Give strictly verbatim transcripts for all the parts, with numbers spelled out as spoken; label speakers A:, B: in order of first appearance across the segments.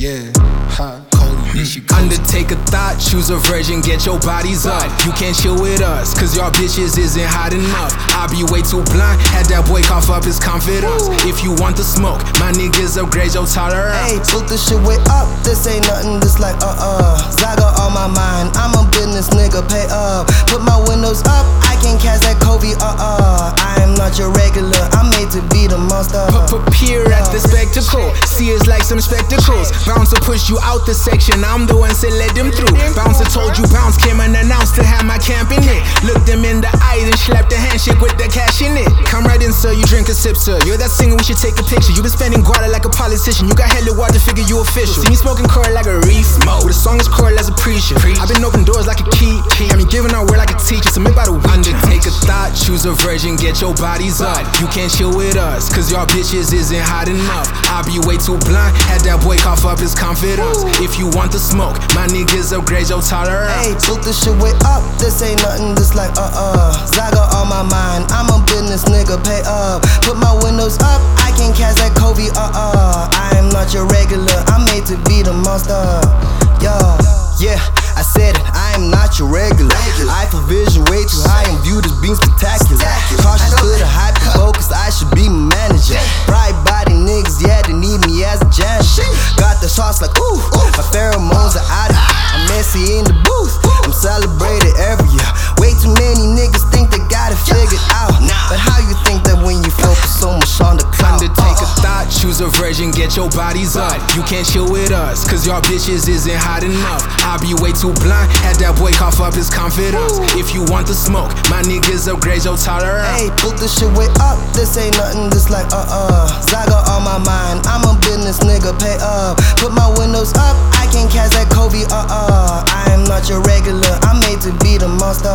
A: Yeah, ha, Cody, bitch, you Undertaker thought, choose a virgin, get your bodies up. You can't chill with us, cause y'all bitches isn't hot enough. I be way too blind, had that boy cough up his confidence. If you want the smoke, my niggas upgrade your tolerance.
B: Hey, put this shit way up, this ain't nothing, this like uh-uh. Zaga on my mind, I'm a business nigga, pay up. Put my windows up, I can catch that Kobe, uh-uh. I am not your regular, I'm made to be the monster.
A: Put peer at the spectacle, see us like some spectacles. Bouncer push you out the section, I'm the one say let them through. Bouncer told you bounce, came unannounced to have my camp in it. Look them in the eye, then slap the handshake with the cash in it. Come right in, sir, you drink a sip, sir. You're that singer, we should take a picture. You been spending guada like a politician. You got hella water, figure you official. See me smoking core like a reef, with a song is core as a preacher. I've been opening doors like a key, I mean giving out word like a teacher. So make by the week. Undertaker thought, choose a virgin, get your bodies up. You can't chill with us, cause y'all bitches isn't hot enough. I be way too blind, had that boy cough up his confidence. If you want the smoke, my niggas upgrade your tolerance.
B: Hey, put this shit way up, this ain't nothing, this like uh-uh. Zaga on my mind, I'm a business nigga, pay up. Put my windows up, I can catch that Kobe, uh-uh. I am not your regular, I'm made to be the monster. Yeah, yeah, I said it, I am not your regular. I for vision way too high and viewed as being spectacular. Cautious to the hype and focus, I should be my manager. Bright body niggas, yeah, they need me as a janitor. Got the sauce like ooh, my pheromones are out of here. I'm messy in the booth, I'm celebrated every year. Way too many niggas think they got it figured out. But how you think that when you focus so much on the cloud?
A: Undertaker thought, choose a virgin, get your bodies up. You can't chill with us, cause y'all bitches isn't hot enough. I be way too blind, had that boy cough up his confidence. If you want the smoke, my niggas upgrade your tolerance.
B: Hey, put this shit way up, this ain't nothing, this like uh-uh. Zaga on my mind, I'm a business nigga, pay up. Put my windows up, I can catch that Kobe, uh-uh. I am not your regular, I'm made to be the monster.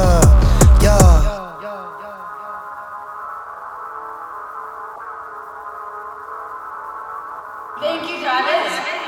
B: Yeah.
C: Thank you, Travis.